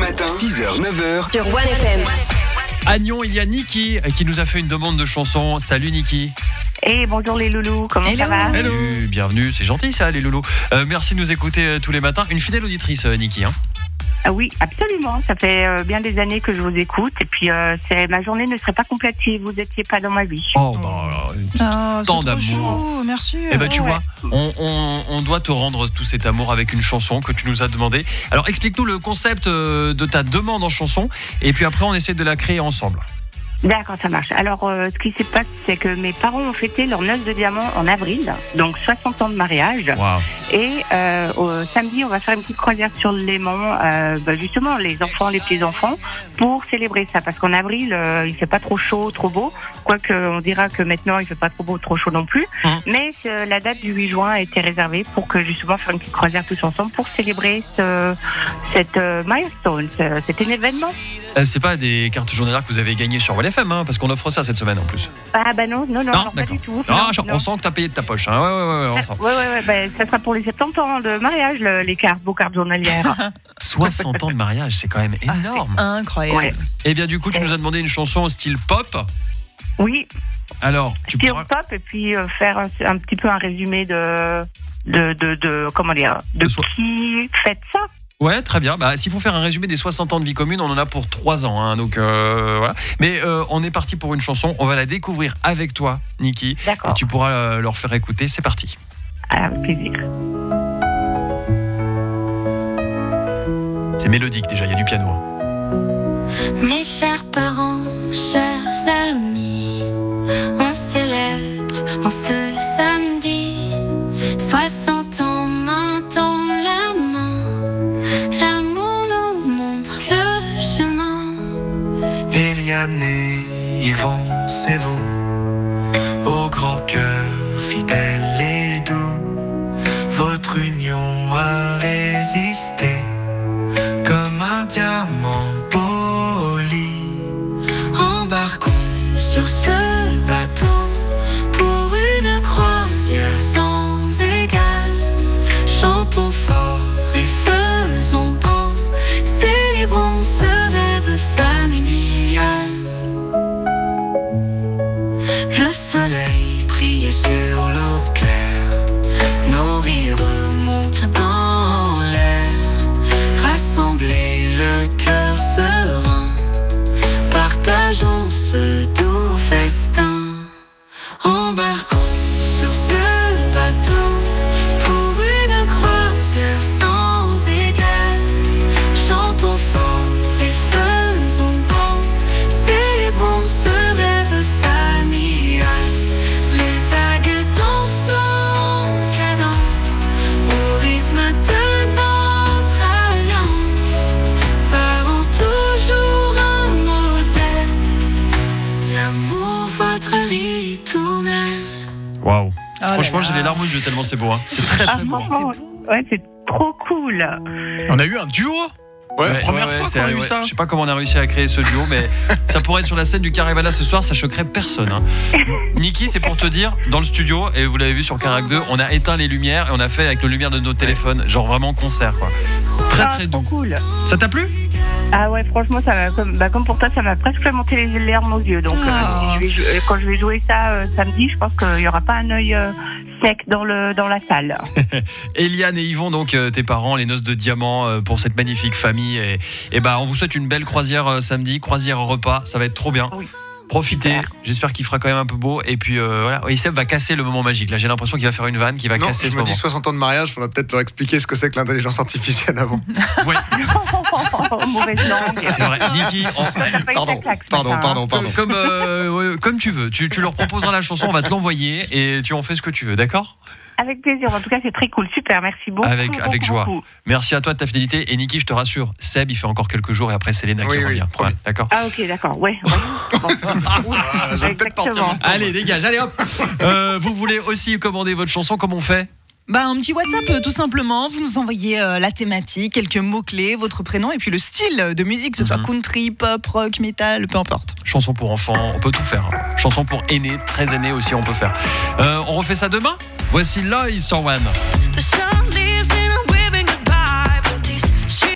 matins, 6h, 9h. Sur One FM. À Nyon, il y a Niki qui nous a fait une demande de chanson. Salut Niki. Et bonjour les loulous, comment ça va? Hello. Bienvenue, c'est gentil ça les loulous. Merci de nous écouter tous les matins. Une fidèle auditrice Niki. Oui, absolument. Ça fait bien des années que je vous écoute. Et puis, ma journée ne serait pas complète si vous n'étiez pas dans ma vie. Oh, bah, tant d'amour. Chou, merci. Eh ben, tu vois, on doit te rendre tout cet amour avec une chanson que tu nous as demandé. Alors, explique-nous le concept de ta demande en chanson. Et puis après, on essaie de la créer ensemble. D'accord, ça marche. Alors, ce qui s'est passé, c'est que mes parents ont fêté leur noce de diamant en avril, donc 60 ans de mariage. Wow. Et au samedi, on va faire une petite croisière sur le Léman, justement, les enfants, les petits-enfants, pour célébrer ça. Parce qu'en avril, il fait pas trop chaud, trop beau. Quoique, on dira que maintenant, il fait pas trop beau, trop chaud non plus. Mais la date du 8 juin a été réservée pour que, justement, faire une petite croisière tous ensemble pour célébrer cette milestone, cet événement. C'est pas des cartes journalières que vous avez gagnées sur One FM, parce qu'on offre ça cette semaine en plus. Ah bah non, pas du tout. Non, on sent que t'as payé de ta poche. Ouais, on sent. Ouais, ça sera pour les 70 ans de mariage, les cartes, vos cartes journalières. 60 ans de mariage, c'est quand même énorme. C'est incroyable. Ouais. Et bien du coup, tu nous as demandé une chanson au style pop. Oui. Alors, tu style pourras... pop et puis faire un petit peu un résumé de comment dire, de qui fait ça. Ouais, très bien. Bah, s'il faut faire un résumé des 60 ans de vie commune, on en a pour 3 ans. Donc voilà. Mais on est parti pour une chanson. On va la découvrir avec toi, Niki. D'accord. Et tu pourras leur faire écouter. C'est parti. Avec plaisir. C'est mélodique déjà, il y a du piano. Mes chers parents, chers amis, on célèbre en ce samedi 60 ans main dans la main. L'amour nous montre le chemin. Eliane et Yvon, c'est vous, au grand cœur fidèle et doux. Votre union a résisté comme un diamant poli. Embarquons sur ce bateau pour une croisière sans égal. Chantons fort et faisons beau, célébrons ce rêve familial. Le soleil brillait sur l'eau claire, nos rires montent dans l'air. Rassemblés, le cœur serein, partageons ce doux festin. Embarquons sur ce bateau pour une croisière sans égal. Chantons fort et faisons beau, célébrons ce rêve familial. Les vagues dansent en cadence au rythme de notre alliance. Parents toujours un modèle, l'amour votre ritournelle. Waouh. Oh Franchement, là là. j'ai les larmes aux yeux tellement c'est beau. C'est très très beau. Franchement, ouais, c'est trop cool. On a eu un duo. Ouais, première fois qu'on a eu ça. Je sais pas comment on a réussi à créer ce duo, mais ça pourrait être sur la scène du Caribala ce soir, ça choquerait personne. Niki, c'est pour te dire, dans le studio, et vous l'avez vu sur Carac 2, on a éteint les lumières et on a fait avec les lumières de nos téléphones, genre vraiment concert quoi. Très très trop doux. cool. Ça t'a plu? Ah ouais, franchement, ça m'a, comme pour toi, ça m'a presque fait monter les larmes aux yeux. Donc, quand je vais jouer ça samedi, je pense qu'il n'y aura pas un œil sec dans la salle. Eliane et Yvon, donc tes parents, les noces de diamant pour cette magnifique famille. Et bah, on vous souhaite une belle croisière samedi, croisière repas, ça va être trop bien. Oui. Profitez, Super. j'espère qu'il fera quand même un peu beau. Et puis voilà, et Seb va casser le moment magique. Là, j'ai l'impression qu'il va faire une vanne qui va Non, casser je ce me moment. dis 60 ans de mariage, il faudra peut-être leur expliquer ce que c'est que l'intelligence artificielle avant. Ouais, Mauvaise langue. c'est vrai. Niki, T'as pas eu ta claque, ce matin, hein. Pardon. comme tu veux. Tu leur proposeras la chanson, on va te l'envoyer et tu en fais ce que tu veux, d'accord? Avec plaisir. En tout cas, c'est très cool. Super. Merci beaucoup. Avec beaucoup, joie. beaucoup. Merci à toi de ta fidélité. Et Niki, je te rassure, Seb, il fait encore quelques jours et après, c'est Léna qui Oui, revient. promis. Ouais, d'accord? Ah, ok, d'accord. Ouais. Bon. Je vais peut-être partir. Exactement. Allez, dégage, allez hop. Vous voulez aussi commander votre chanson, comment on fait? Bah, un petit WhatsApp tout simplement, vous nous envoyez la thématique, quelques mots-clés, votre prénom et puis le style de musique, que ce soit country, pop, rock, metal, peu importe. Chanson pour enfants, on peut tout faire. Chanson pour aînés, très aînés aussi, on peut faire. On refait ça demain? Voici Loïs sur One. The